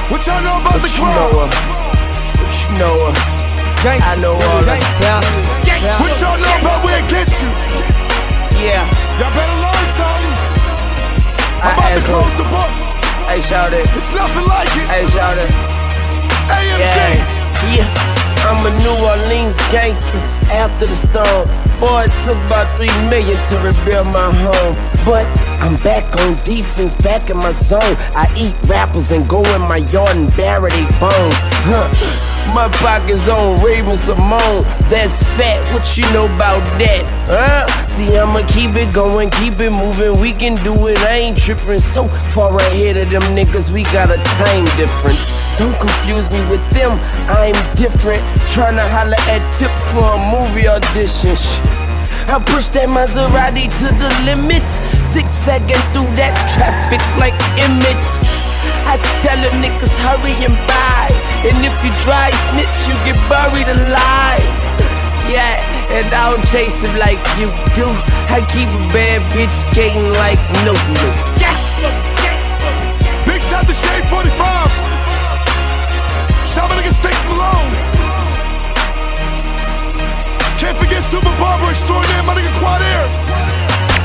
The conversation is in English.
What y'all know about the crowd? What you know her? I know all that. What y'all know about where it gets you? Yeah. Y'all better learn something. I'm about to close the books. Hey, shout it. It's nothing like it. Hey, shout it. AMG. Yeah. I'm a New Orleans gangster after the storm. Boy, it took about 3 million to rebuild my home. But I'm back on defense, back in my zone. I eat rappers and go in my yard and bury they bones. My pocket's on Raven Simone. That's fat, what you know about that? See, I'ma keep it going, keep it moving. We can do it, I ain't tripping. So far ahead of them niggas, we got a time difference. Don't confuse me with them, I'm different. Tryna holler at Tip for a movie audition. I push that Maserati to the limit, zigzagging through that traffic like Emmett. I tell them niggas hurry and buy, and if you try snitch, you get buried alive. Yeah, and I don't chase him like you do. I keep a bad bitch skating like no. Yeah.